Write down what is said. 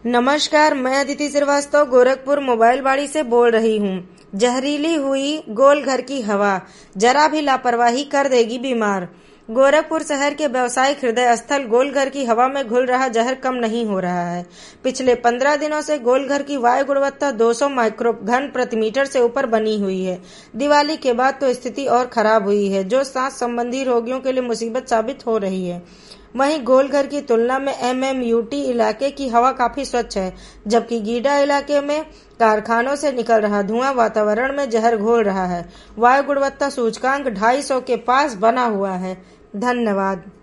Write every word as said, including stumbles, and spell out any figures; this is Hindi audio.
नमस्कार, मैं अदिति श्रीवास्तव गोरखपुर मोबाइल बाड़ी से बोल रही हूँ। जहरीली हुई गोलघर की हवा जरा भी लापरवाही कर देगी बीमार। गोरखपुर शहर के व्यावसायिक हृदय स्थल गोलघर की हवा में घुल रहा जहर कम नहीं हो रहा है। पिछले पंद्रह दिनों से गोलघर की वायु गुणवत्ता दो सौ माइक्रोघन प्रति मीटर से ऊपर बनी हुई है। दिवाली के बाद तो स्थिति और खराब हुई है, जो सांस संबंधी रोगियों के लिए मुसीबत साबित हो रही है। वहीं गोलघर की तुलना में एमएमयूटी इलाके की हवा काफी स्वच्छ है, जबकि गीडा इलाके में कारखानों से निकल रहा धुआं वातावरण में जहर घोल रहा है। वायु गुणवत्ता सूचकांक ढाई सौ के पास बना हुआ है। धन्यवाद।